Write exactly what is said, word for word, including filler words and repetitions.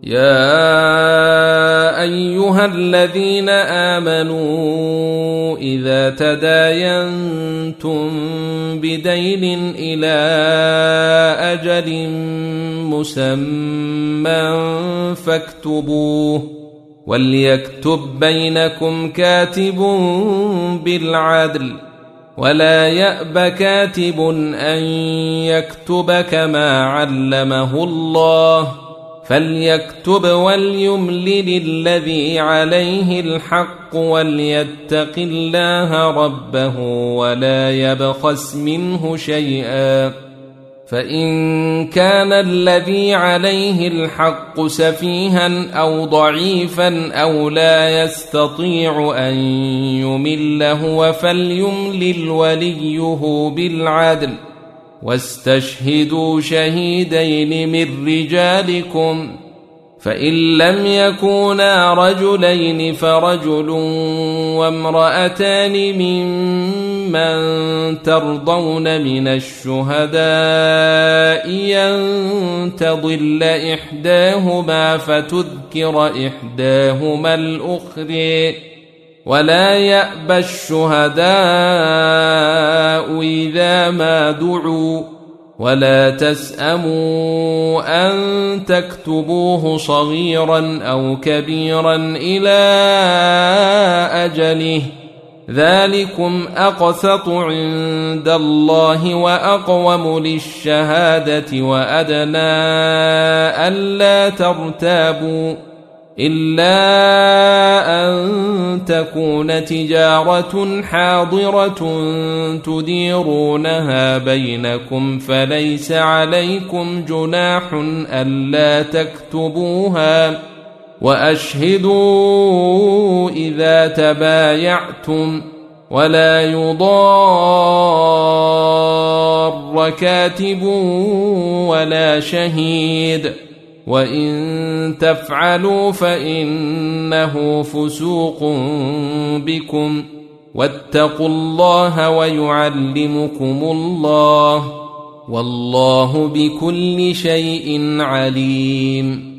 يا أيها الذين آمنوا إذا تداينتم بدين إلى أجل مسمى فاكتبوه وليكتب بينكم كاتب بالعدل ولا يأب كاتب أن يكتب كما علمه الله فليكتب وليملل الذي عليه الحق وليتق الله ربه ولا يبخس منه شيئا فإن كان الذي عليه الحق سفيها أو ضعيفا أو لا يستطيع أن يمل هو فليملل وليه بالعدل واستشهدوا شهيدين من رجالكم فإن لم يكونا رجلين فرجل وامرأتان ممن ترضون من الشهداء أن تضل إحداهما فتذكر إحداهما الأخرى ولا يأبى الشهداء إذا ما دعوا ولا تسأموا أن تكتبوه صغيرا أو كبيرا إلى أجله ذلكم أقسط عند الله وأقوم للشهادة وأدنى ألا ترتابوا إلا أن تكون تجارة حاضرة تديرونها بينكم فليس عليكم جناح ألا تكتبوها وأشهدوا إذا تبايعتم ولا يضار كاتب ولا شهيد وإن تفعلوا فإنه فسوق بكم واتقوا الله ويعلمكم الله والله بكل شيء عليم.